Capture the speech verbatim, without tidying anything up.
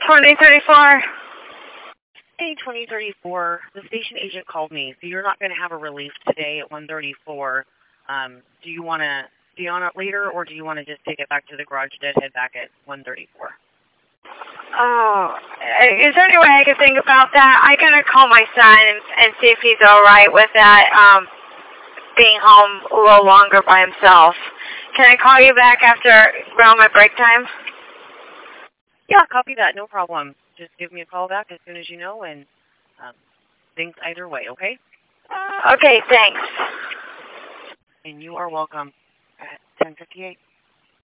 twenty thirty-four. Hey, twenty thirty-four. The station agent called me, so you're not going to have a relief today at one thirty-four. Um, do you want to be on it later, or do you want to just take it back to the garage deadhead back at one thirty-four? Oh, is there any way I can think about that? I'm going to call my son and, and see if he's all right with that, um, being home a little longer by himself. Can I call you back after around my break time? Yeah, copy that. No problem. Just give me a call back as soon as you know, and um, thanks either way, okay? Okay, thanks. And you are welcome at ten fifty-eight.